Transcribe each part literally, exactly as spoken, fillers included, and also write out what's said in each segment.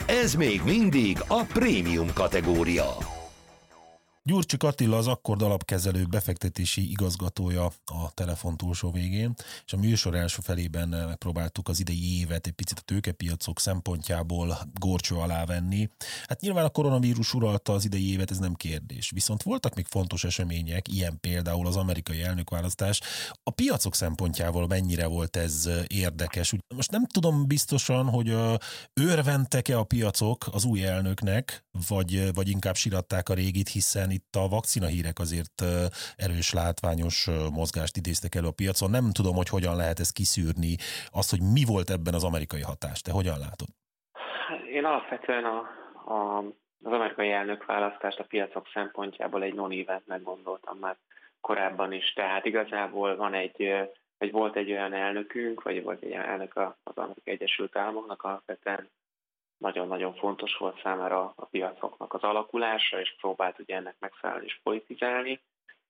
Ez még mindig a prémium kategória. Gyurcsik Attila az Akkord alapkezelő befektetési igazgatója a telefon túlsó végén, és a műsor első felében megpróbáltuk az idei évet egy picit a tőkepiacok szempontjából górcső alá venni. Hát nyilván a koronavírus uralta az idei évet, ez nem kérdés. Viszont voltak még fontos események, ilyen például az amerikai elnökválasztás. A piacok szempontjából mennyire volt ez érdekes? Most nem tudom biztosan, hogy örventek-e a piacok az új elnöknek, vagy, vagy inkább siratták a régit, hiszen itt a vakcinahírek azért erős látványos mozgást idéztek elő a piacon. Nem tudom, hogy hogyan lehet ezt kiszűrni, azt, hogy mi volt ebben az amerikai hatás. Te hogyan látod? Én alapvetően a, a, az amerikai elnökválasztást a piacok szempontjából egy non-eventnek gondoltam már korábban is. Tehát igazából van egy, vagy volt egy olyan elnökünk, vagy volt egy elnök az Amerikai Egyesült Államoknak, alapvetően nagyon-nagyon fontos volt számára a piacoknak az alakulása, és próbált ugye ennek megfelelni és politizálni.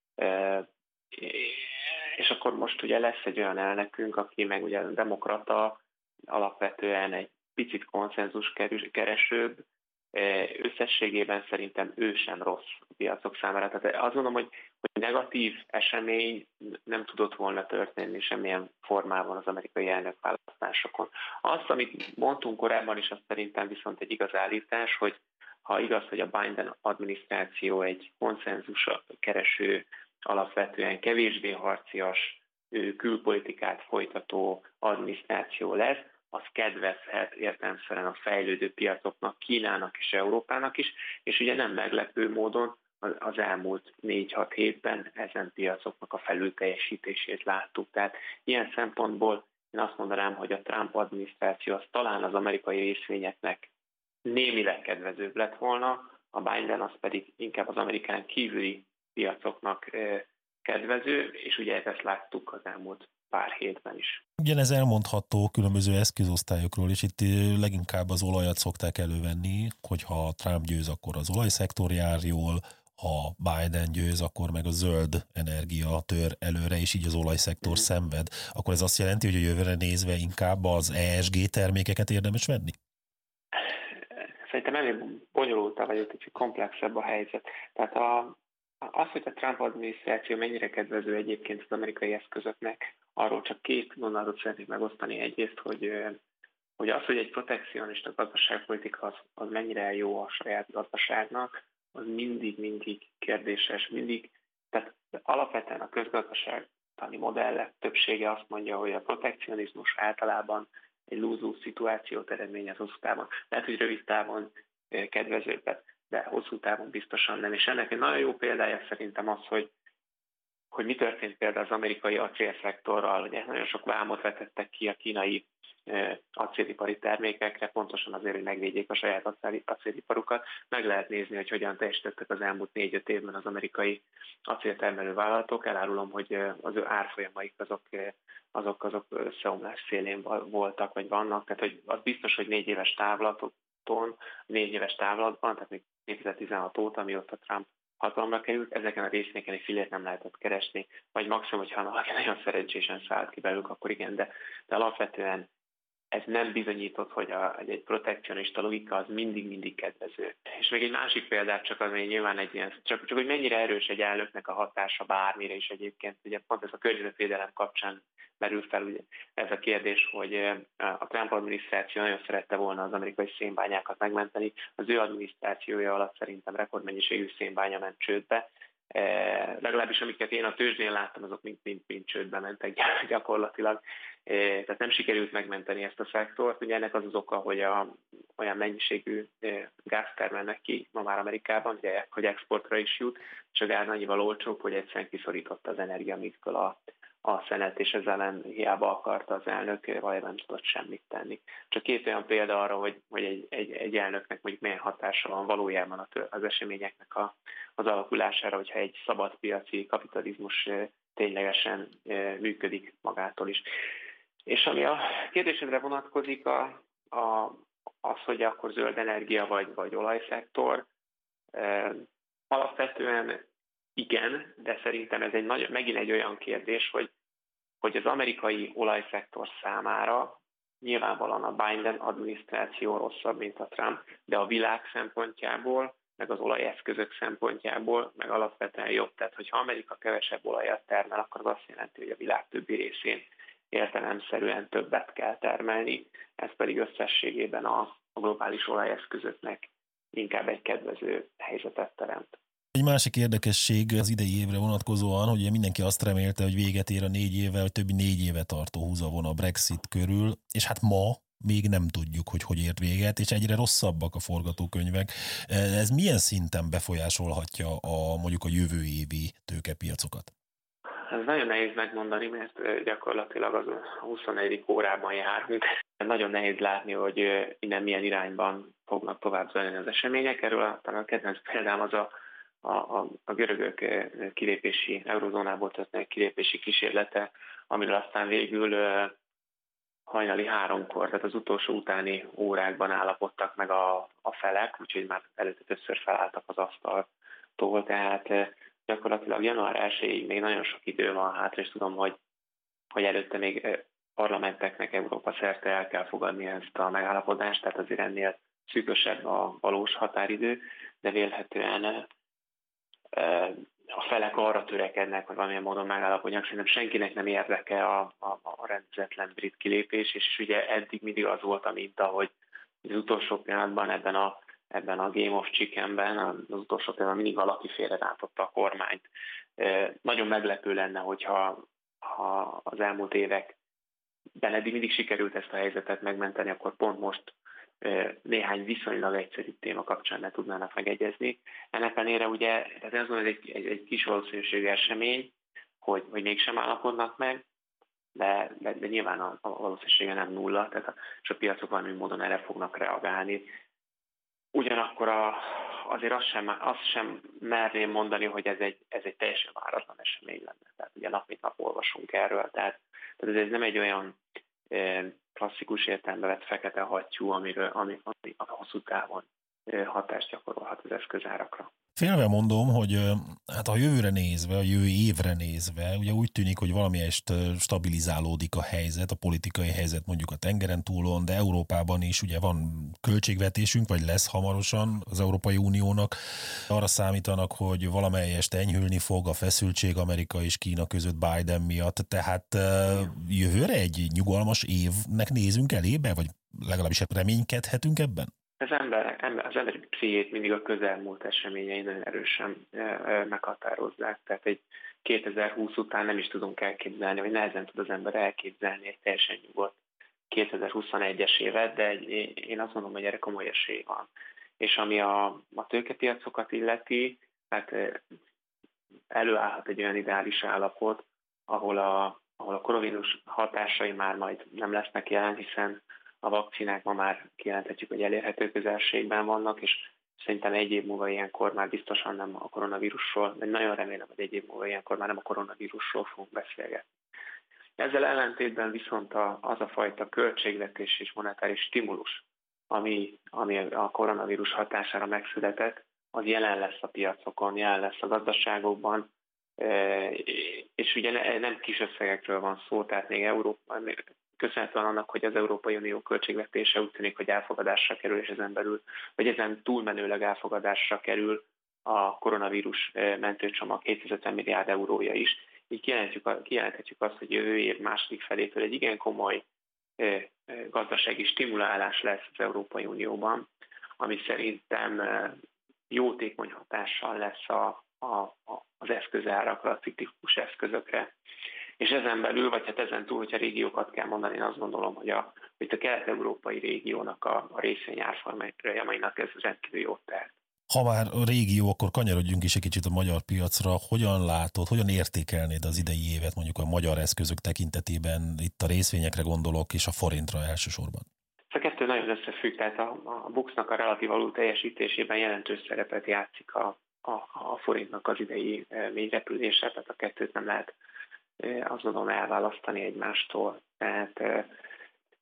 És akkor most ugye lesz egy olyan elnökünk, aki meg ugye demokrata, alapvetően egy picit konszenzus keresőbb, összességében szerintem ő sem rossz a piacok számára. Tehát azt mondom, hogy, hogy negatív esemény nem tudott volna történni semmilyen formában az amerikai elnökválasztásokon. Azt, amit mondtunk korábban is, az szerintem viszont egy igaz állítás, hogy ha igaz, hogy a Biden adminisztráció egy konszenzus kereső, alapvetően kevésbé harcias külpolitikát folytató adminisztráció lesz, az kedvezhet értelemszerűen a fejlődő piacoknak, Kínának és Európának is, és ugye nem meglepő módon az elmúlt négy-hat hétben ezen piacoknak a felülteljesítését láttuk. Tehát ilyen szempontból én azt mondanám, hogy a Trump adminisztráció az talán az amerikai részvényeknek némileg kedvezőbb lett volna, a Biden az pedig inkább az amerikán kívüli piacoknak kedvező, és ugye ezt láttuk az elmúlt pár hétben is. Ugyanez elmondható különböző eszközosztályokról, és itt leginkább az olajat szokták elővenni, hogyha Trump győz, akkor az olajszektor jár jól, ha Biden győz, akkor meg a zöld energia tör előre, és így az olajszektor mm. szenved. Akkor ez azt jelenti, hogy a jövőre nézve inkább az E S G termékeket érdemes venni? Szerintem elég bonyolultabb, vagy egy kicsit komplexebb a helyzet. Tehát a Az, hogy a Trump adminisztráció mennyire kedvező egyébként az amerikai eszközöknek, arról csak két gondolatot szeretnék megosztani. Egyrészt, hogy, hogy az, hogy egy protekcionista gazdaságpolitika az, az mennyire jó a saját gazdaságnak, az mindig-mindig kérdéses, mindig. Tehát alapvetően a közgazdaságtani modellek többsége azt mondja, hogy a protekcionizmus általában egy lúzó szituációt eredményez hosszú távon. Lehet, hogy rövid távon kedvezőbbet, de hosszú távon biztosan nem. És ennek egy nagyon jó példája szerintem az, hogy, hogy mi történt például az amerikai acélszektorral. Ugye nagyon sok vámot vetettek ki a kínai acélipari termékekre, pontosan azért, hogy megvédjék a saját acéliparukat. Meg lehet nézni, hogy hogyan teljesítettek az elmúlt négy-öt évben az amerikai acéltermelő vállalatok. Elárulom, hogy az ő árfolyamaik azok, azok, azok összeomlás szélén voltak, vagy vannak. Tehát hogy az biztos, hogy négy éves távlatok, négy éves távlatban, tehát még kétezer-tizenhat óta, amióta Trump hatalomra került, ezeken a részvényeken egy fillért nem lehetett keresni, vagy maximum, hogyha valaki nagyon szerencsésen szállt ki belőlük, akkor igen, de, de alapvetően ez nem bizonyított, hogy a, egy protekcionista logika az mindig-mindig kedvező. És még egy másik példát csak az, hogy nyilván egy ilyen, csak, csak hogy mennyire erős egy elnöknek a hatása bármire is egyébként, ugye pont ez a környezetvédelem kapcsán merül fel ugye ez a kérdés, hogy a Trump adminisztráció nagyon szerette volna az amerikai szénbányákat megmenteni. Az ő adminisztrációja alatt szerintem rekordmennyiségű szénbánya ment csődbe. E, legalábbis amiket én a tőzsdén láttam, azok mind-mind csődbe mentek gyakorlatilag. E, tehát nem sikerült megmenteni ezt a szektort. Ugye ennek az az oka, hogy a, olyan mennyiségű e, gáz termelnek ki ma már Amerikában, ugye, hogy exportra is jut, és a gáz annyival olcsóbb, hogy egyszerűen kiszorította az energiamixből a a szenet, és ezzel ellen hiába akarta az elnök, valójában nem tudott semmit tenni. Csak két olyan példa arra, hogy, hogy egy, egy, egy elnöknek mondjuk milyen hatása van valójában az eseményeknek a, az alakulására, hogyha egy szabadpiaci kapitalizmus ténylegesen működik magától is. És ami a kérdésedre vonatkozik, a, a, az, hogy akkor zöld energia vagy, vagy olajszektor, alapvetően igen, de szerintem ez egy nagy, megint egy olyan kérdés, hogy, hogy az amerikai olajszektor számára nyilvánvalóan a Biden adminisztráció rosszabb, mint a Trump, de a világ szempontjából, meg az olajeszközök szempontjából, meg alapvetően jobb. Tehát, hogyha Amerika kevesebb olajat termel, akkor az azt jelenti, hogy a világ többi részén értelemszerűen többet kell termelni, ez pedig összességében a, a globális olajeszközöknek inkább egy kedvező helyzetet teremt. Egy másik érdekesség az idei évre vonatkozóan, hogy ugye mindenki azt remélte, hogy véget ér a négy évvel, vagy többi négy éve tartó húzavon a Brexit körül, és hát ma még nem tudjuk, hogy hogy ért véget, és egyre rosszabbak a forgatókönyvek. Ez milyen szinten befolyásolhatja a, mondjuk a jövő évi tőkepiacokat? Ez nagyon nehéz megmondani, mert gyakorlatilag az a huszonegyedik órában járunk. Nagyon nehéz látni, hogy innen milyen irányban fognak tovább zajlani az események. Erről talán a kedvenc példám az a, a, a görögök kilépési, eurozónából történő kilépési kísérlete, amiről aztán végül hajnali háromkor, tehát az utolsó utáni órákban állapodtak meg a, a felek, úgyhogy már előtte többször felálltak az asztaltól, tehát gyakorlatilag január elsejéig még nagyon sok idő van hátra, és tudom, hogy, hogy előtte még parlamenteknek Európa szerte el kell fogadni ezt a megállapodást, tehát azért ennél szűkösebb a valós határidő, de vélhetően a felek arra törekednek, hogy valamilyen módon megállapodjanak. Szerintem senkinek nem érdeke a, a, a rendezetlen brit kilépés, és, és ugye eddig mindig az volt a minta, hogy az utolsó pillanatban ebben a, ebben a Game of Chickenben, az utolsó pillanatban mindig valaki félrerántotta a kormányt. Nagyon meglepő lenne, hogyha ha az elmúlt években eddig mindig sikerült ezt a helyzetet megmenteni, akkor pont most néhány viszonylag egyszerű téma kapcsán ne tudnának megegyezni. Ennek ellenére ugye, tehát ez az egy, egy, egy kis valószínűségű esemény, hogy, hogy mégsem állapodnak meg, de, de, de nyilván a, a valószínűsége nem nulla, tehát a, és a piacok valami módon erre fognak reagálni. Ugyanakkor a, azért azt sem, azt sem merném mondani, hogy ez egy, ez egy teljesen váratlan esemény lenne. Tehát ugye nap mint nap olvasunk erről, tehát, tehát ez nem egy olyan klasszikus értelemben vett fekete hattyú, amiről, ami, ami a hosszú távon hatást gyakorolhat az eszközárakra. Félve mondom, hogy hát a jövőre nézve, a jövő évre nézve, ugye úgy tűnik, hogy valamelyest stabilizálódik a helyzet, a politikai helyzet mondjuk a tengeren túlon, de Európában is ugye van költségvetésünk, vagy lesz hamarosan az Európai Uniónak. Arra számítanak, hogy valamelyest enyhülni fog a feszültség Amerika és Kína között Biden miatt, tehát jövőre egy nyugalmas évnek nézünk elébe, vagy legalábbis reménykedhetünk ebben? Az ember, az emberi pszichét mindig a közelmúlt eseményei nagyon erősen meghatározzák. Tehát egy kétezer-húsz után nem is tudunk elképzelni, vagy nehezen tud az ember elképzelni egy teljesen nyugodt kétezer-huszonegyes évet, de egy, én azt mondom, hogy erre komoly esély van. És ami a, a tőkepiacokat illeti, hát előállhat egy olyan ideális állapot, ahol a, ahol a koronavírus hatásai már majd nem lesznek jelen, hiszen a vakcinák ma már kijelenthetjük, hogy elérhető közelségben vannak, és szerintem egy év múlva ilyenkor már biztosan nem a koronavírusról, de nagyon remélem, hogy egy év múlva ilyenkor már nem a koronavírusról fogunk beszélgetni. Ezzel ellentétben viszont az a fajta költségvetés és monetáris stimulus, ami, ami a koronavírus hatására megszületett, az jelen lesz a piacokon, jelen lesz a gazdaságokban, és ugye nem kis összegekről van szó, tehát még Európa, köszönhetően annak, hogy az Európai Unió költségvetése úgy tűnik, hogy elfogadásra kerül, és ezen belül, vagy ezen túlmenőleg elfogadásra kerül a koronavírus mentőcsomag hétszázötven milliárd eurója is. Így kijelenthetjük azt, hogy jövő év második felétől egy igen komoly gazdasági stimulálás lesz az Európai Unióban, ami szerintem jótékony hatással lesz a, a, az eszközárakra, a ciklikus eszközökre. És ezen belül, vagy hát ezen túl, hogyha régiókat kell mondani, én azt gondolom, hogy a, hogy a kelet-európai régiónak a, a részvényárfolyamainak ez rendkívül jót tehet. Ha már a régió, akkor kanyarodjunk is egy kicsit a magyar piacra. Hogyan látod, hogyan értékelnéd az idei évet mondjuk a magyar eszközök tekintetében? Itt a részvényekre gondolok, és a forintra elsősorban. Ez a kettő nagyon összefügg, tehát a, a BUX-nak a relatív alul teljesítésében jelentős szerepet játszik a, a, a forintnak az idei mélyrepülése, tehát a kettőt nem lehet azt gondolom elválasztani egymástól. Tehát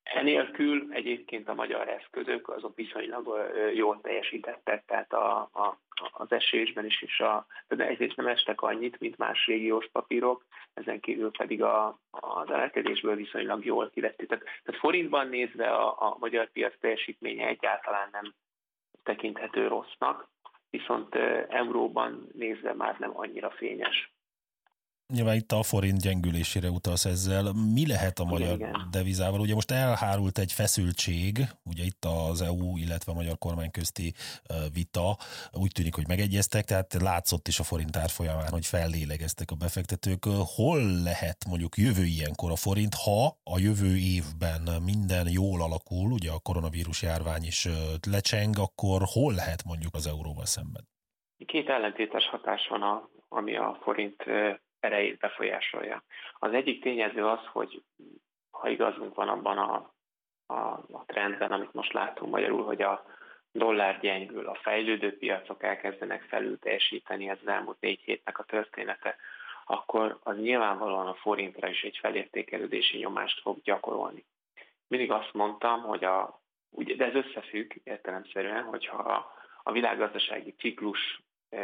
Enélkül egyébként a magyar eszközök azok viszonylag jól teljesítettek, tehát a, a, az esésben is, és a, de egyrészt nem estek annyit, mint más régiós papírok, ezen kívül pedig a, az emelkedésből viszonylag jól kivettük. Tehát forintban nézve a, a magyar piac teljesítménye egyáltalán nem tekinthető rossznak, viszont euróban nézve már nem annyira fényes. Nyilván itt a forint gyengülésére utalsz ezzel. Mi lehet a magyar igen, igen. devizával? Ugye most elhárult egy feszültség, ugye itt az é u, illetve a magyar kormány közti vita, úgy tűnik, hogy megegyeztek, tehát látszott is a forint árfolyamán, hogy fellélegeztek a befektetők. Hol lehet mondjuk jövő ilyenkor a forint, ha a jövő évben minden jól alakul, ugye a koronavírus járvány is lecseng, akkor hol lehet mondjuk az euróval szemben? Két ellentétes hatás van, a, ami a forint erejét befolyásolja. Az egyik tényező az, hogy ha igazunk van abban a, a, a trendben, amit most látunk magyarul, hogy a dollár gyengül, a fejlődő piacok elkezdenek felül teljesíteni, ez az elmúlt négy hétnek a története, akkor az nyilvánvalóan a forintra is egy felértékelődési nyomást fog gyakorolni. Mindig azt mondtam, hogy a, ugye, de ez összefügg értelemszerűen, hogyha a, a világgazdasági ciklus e,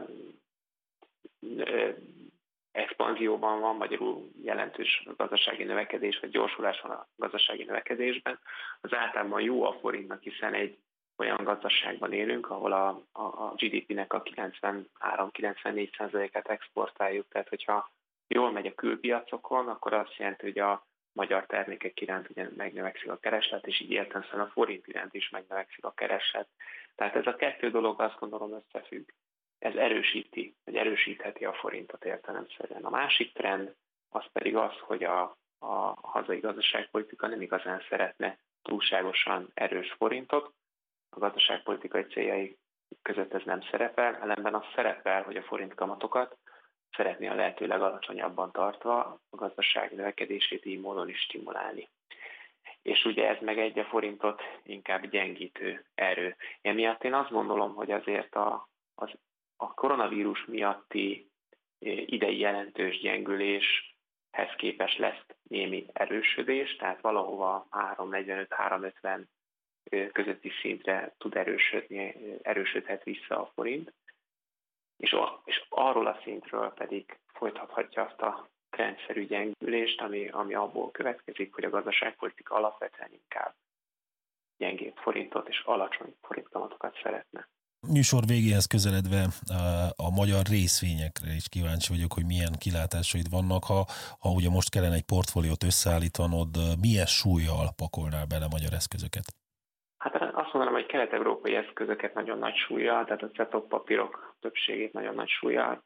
e, expanzióban van, magyarul jelentős gazdasági növekedés, vagy gyorsulás van a gazdasági növekedésben, az általában jó a forintnak, hiszen egy olyan gazdaságban élünk, ahol a, a, a gé dé pének a kilencvenhárom-kilencvennégy százalékát exportáljuk, tehát hogyha jól megy a külpiacokon, akkor azt jelenti, hogy a magyar termékek iránt ugye megnövekszik a kereslet, és így értelemszerűen a forint iránt is megnövekszik a kereslet. Tehát ez a kettő dolog azt gondolom összefügg. Ez erősíti, vagy erősítheti a forintot értelemszerűen. A másik trend az pedig az, hogy a, a hazai gazdaságpolitika nem igazán szeretne túlságosan erős forintot. A gazdaságpolitikai céljai között ez nem szerepel, ellenben az szerepel, hogy a forint kamatokat szeretné a lehető legalacsonyabban tartva a gazdaság növekedését így módon is stimulálni. És ugye ez meg egy a forintot inkább gyengítő erő. Emiatt én azt gondolom, hogy azért a, az A koronavírus miatti idei jelentős gyengüléshez képest lesz némi erősödés, tehát valahova három negyvenöt három ötven közötti szintre tud erősödni, erősödhet vissza a forint, és, a, és arról a szintről pedig folytathatja azt a trendszerű gyengülést, ami, ami abból következik, hogy a gazdaságpolitika alapvetően inkább gyengébb forintot és alacsony forintkamatokat szeretne. Műsor végéhez közeledve a magyar részvényekre is kíváncsi vagyok, hogy milyen kilátásaid vannak. Ha, ha ugye most kellene egy portfóliót összeállítanod, milyen súllyal pakolnál bele magyar eszközöket? Hát azt mondanám, hogy kelet-európai eszközöket nagyon nagy súllyal, tehát a cetok papírok többségét nagyon nagy súllyal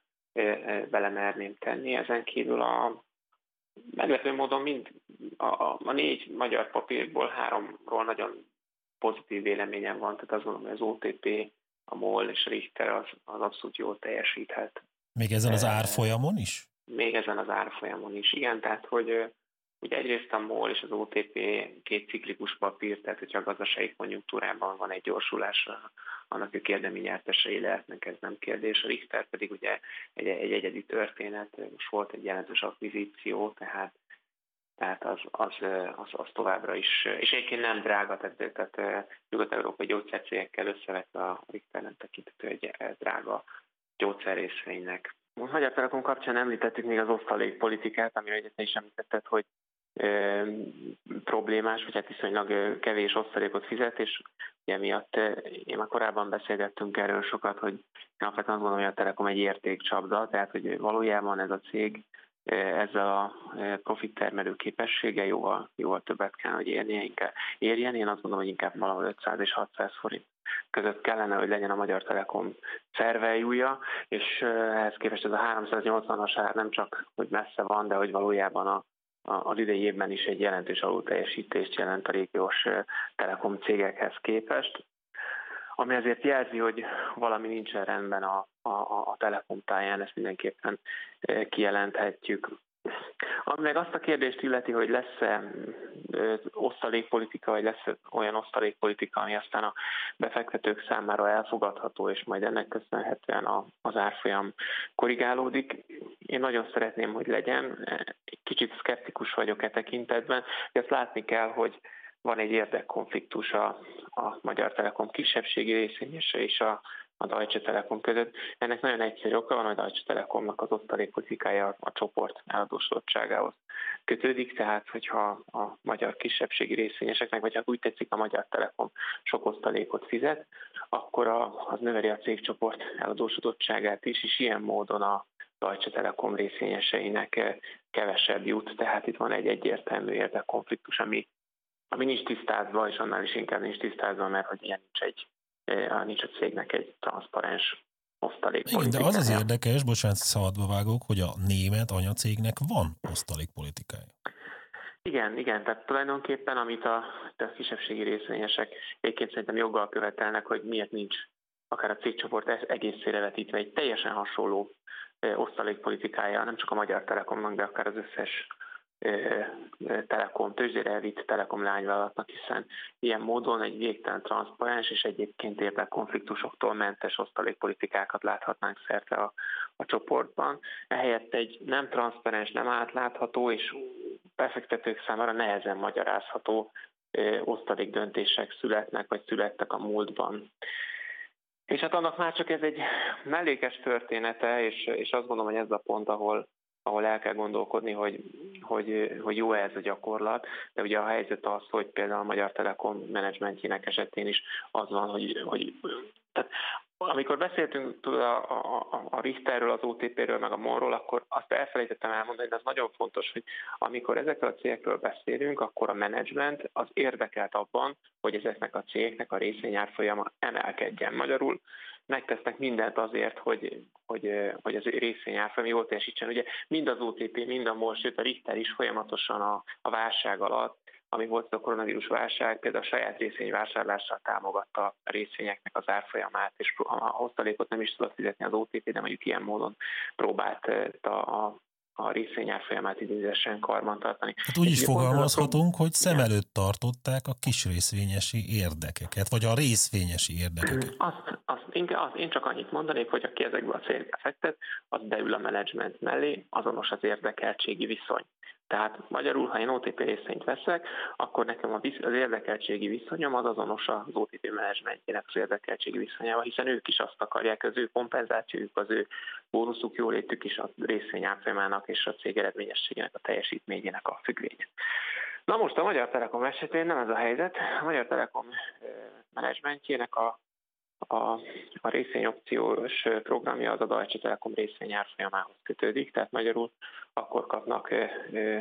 belemerném tenni. Ezen kívül a meglepő módon mind a, a, a négy magyar papírból háromról nagyon pozitív véleményem van, tehát azt mondom, hogy az o té pé, a MOL és a Richter az, az abszolút jól teljesíthet. Még ezen az árfolyamon is? Még ezen az árfolyamon is, igen. Tehát, hogy ugye egyrészt a MOL és az o té pé két ciklikus papír, tehát hogyha a gazdasági konjunktúrában van egy gyorsulás, annak ők érdemi nyertesei lehetnek, ez nem kérdés. A Richter pedig ugye egy, egy egyedi történet, most volt egy jelentős akvizíció, tehát Tehát az, az, az, az továbbra is, és egyébként nem drága, tehát, tehát nyugat-európai gyógyszercégekkel összevetve a Richter nem tekintető egy drága gyógyszerrészvénynek. A Magyar Telekom kapcsán említettük még az osztalékpolitikát, amire ugye te is említetted, hogy e, problémás, vagy hát viszonylag kevés osztalékot fizet, és ugye miatt én már korábban beszélgettünk erről sokat, hogy én alapvetően azt gondolom, hogy a Telekom egy értékcsapda, tehát hogy valójában ez a cég ezzel a profit termelő képessége jóval, jóval többet kell, hogy érnie, inkább érjen. Én azt gondolom, hogy inkább valahol ötszáz és hatszáz forint között kellene, hogy legyen a Magyar Telekom fair-value-ja, és ehhez képest ez a háromszáznyolcvanas ár nem csak, hogy messze van, de hogy valójában a, a, az idei évben is egy jelentős alulteljesítést jelent a régiós telekom cégekhez képest, ami azért jelzi, hogy valami nincsen rendben a, a, a Telekom táján, ezt mindenképpen kijelenthetjük. Ami meg azt a kérdést illeti, hogy lesz-e osztalékpolitika, vagy lesz olyan osztalékpolitika, ami aztán a befektetők számára elfogadható, és majd ennek köszönhetően az árfolyam korrigálódik. Én nagyon szeretném, hogy legyen. Kicsit szkeptikus vagyok e tekintetben, de ezt látni kell, hogy van egy érdekkonfliktus a, a Magyar Telekom kisebbségi részvényese és a, a Deutsche Telekom között. Ennek nagyon egyszerű oka van, hogy a Deutsche Telekomnak az osztalékpolitikája a, a csoport eladósodottságához kötődik, tehát hogyha a magyar kisebbségi részvényeseknek, vagy hát úgy tetszik, a Magyar Telekom sok osztalékot fizet, akkor a, az növeli a cégcsoport eladósodottságát is, és ilyen módon a Deutsche Telekom részvényeseinek kevesebb jut, tehát itt van egy egyértelmű érdekkonfliktus, ami, ami nincs tisztázva, és annál is inkább nincs tisztázva, mert hogy ilyen nincs, egy, nincs a cégnek egy transzparens osztalékpolitikája. Igen, de az az érdekes, bocsánat, szabadba vágok, hogy a német anyacégnek van osztalékpolitikája. Igen, igen, tehát tulajdonképpen, amit a, a kisebbségi részvényesek egyébként szerintem joggal követelnek, hogy miért nincs akár a cégcsoport egészére vetítve egy teljesen hasonló osztalékpolitikája, nem csak a Magyar Telekomnak, de akár az összes Telekom, tőzsdére elvitt Telekom lányvállalatnak, hiszen ilyen módon egy végtelen transzparens és egyébként érdekkonfliktusoktól mentes osztalékpolitikákat láthatnánk szerte a, a csoportban. Ehelyett egy nem transzparens, nem átlátható és befektetők számára nehezen magyarázható osztalékdöntések születnek, vagy születtek a múltban. És hát annak már csak ez egy mellékes története, és, és azt gondolom, hogy ez a pont, ahol, ahol el kell gondolkodni, hogy, hogy, hogy jó ez a gyakorlat, de ugye a helyzet az, hogy például a Magyar Telekom menedzsmentjének esetén is az van, hogy, hogy tehát amikor beszéltünk a, a, a Richterről, az o té péről, meg a MOL-ról, akkor azt elfelejtettem elmondani, de az nagyon fontos, hogy amikor ezekről a cégekről beszélünk, akkor a menedzsment az érdekelt abban, hogy ezeknek a cégeknek a részvényárfolyama emelkedjen. Magyarul megtesznek mindent azért, hogy, hogy, hogy az részvényárfolyam jól teljesítsen. Ugye mind az o té pé, mind a MOL, sőt a Richter is folyamatosan a, a válság alatt, ami volt a koronavírus válság, például a saját részvényvásárlással támogatta a részvényeknek az árfolyamát, és a osztalékot nem is tudott fizetni az o té pé, de mondjuk ilyen módon próbált a, a, a részvényárfolyamát idézősen karbantartani. Hát úgy is fogalmazhatunk, hogy szem előtt tartották a kis részvényesi érdekeket, vagy a részvényesi érdekeket. Azt, azt, inkább, azt én csak annyit mondanék, hogy aki ezekbe a cégekbe fektet, az beül a menedzsment mellé, azonos az érdekeltségi viszony. Tehát magyarul, ha én o té pé részvényt veszek, akkor nekem az érdekeltségi viszonyom az azonos az o té pé menedzsmentjének az érdekeltségi viszonyával, hiszen ők is azt akarják, az ő kompenzációjuk, az ő bónuszuk, jólétük is a részvényárfolyamának és a cég eredményességének, a teljesítményének a függvénye. Na most a Magyar Telekom esetén nem ez a helyzet. A Magyar Telekom menedzsmentjének a A, a részvényopciós programja az a Deutsche Telekom részvényárfolyamához kötődik, tehát magyarul akkor kapnak ö, ö,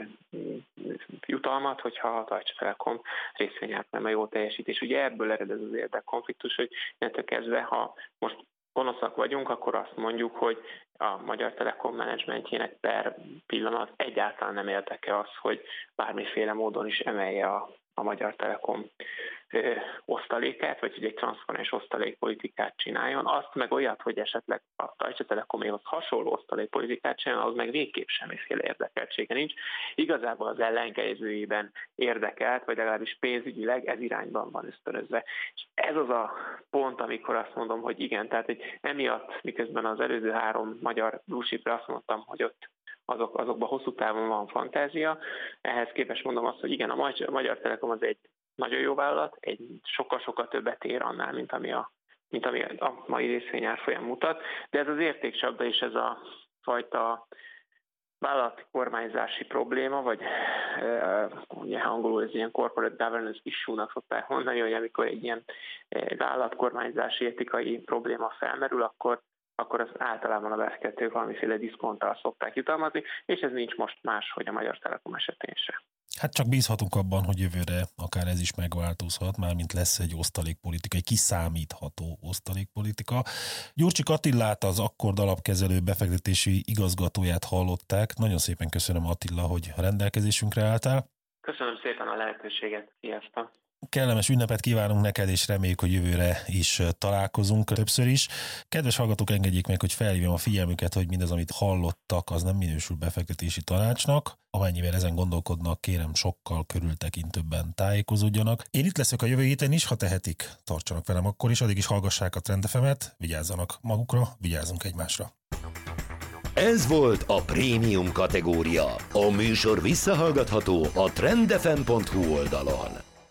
jutalmat, hogyha a Deutsche Telekom részvényárfolyama jól teljesít. És ugye ebből ered ez az érdekkonfliktus, hogy innentől kezdve, ha most gonoszak vagyunk, akkor azt mondjuk, hogy a Magyar Telekom menedzsmentjének per pillanat egyáltalán nem érdeke az, hogy bármiféle módon is emelje a, a Magyar Telekom ö, osztalékát, vagy hogy egy transzparens osztalékpolitikát csináljon. Azt meg olyat, hogy esetleg a Deutsche Telekoméhoz hasonló osztalékpolitikát csináljon, az meg végképp semmiféle érdekeltsége nincs. Igazából az ellenkezőjében érdekelt, vagy legalábbis pénzügyileg ez irányban van ösztönözve. És ez az a pont, amikor azt mondom, hogy igen, tehát egy emiatt, miközben az előző három magyar blue chipre azt mondtam, hogy ott azok, azokban hosszú távon van fantázia. Ehhez képest mondom azt, hogy igen, a Magyar Telekom az egy nagyon jó vállalat, egy sokkal-sokkal többet ér annál, mint ami a, mint ami a mai részvényárfolyam mutat, de ez az értékcsapda és ez a fajta vállalati kormányzási probléma, vagy e, ugye angolul ez ilyen corporate governance issue-nak szokták mondani, hogy amikor egy ilyen vállalatkormányzási etikai probléma felmerül, akkor akkor az általában a befektetők valamiféle diszkonttal szokták jutalmazni, és ez nincs most más, hogy a Magyar Telekom esetén se. Hát csak bízhatunk abban, hogy jövőre akár ez is megváltozhat, mármint lesz egy osztalékpolitika, egy kiszámítható osztalékpolitika. Gyurcsik Attilát, az Akkord alapkezelő befektetési igazgatóját hallották. Nagyon szépen köszönöm, Attila, hogy a rendelkezésünkre álltál. Köszönöm szépen a lehetőséget. Sziasztok! Kellemes ünnepet kívánunk neked, és reméljük, hogy jövőre is találkozunk többször is. Kedves hallgatók, engedjék meg, hogy felhívjam a figyelmüket, hogy mindaz, amit hallottak, az nem minősül befektetési tanácsnak. Amennyiben ezen gondolkodnak, kérem, sokkal körültekintőbben tájékozódjanak. Én itt leszek a jövő héten is, ha tehetik, tartsanak velem akkor is, addig is hallgassák a Trend ef emet, vigyázzanak magukra, vigyázzunk egymásra. Ez volt a prémium kategória. A műsor visszahallgatható a trendefem pont hu oldalon.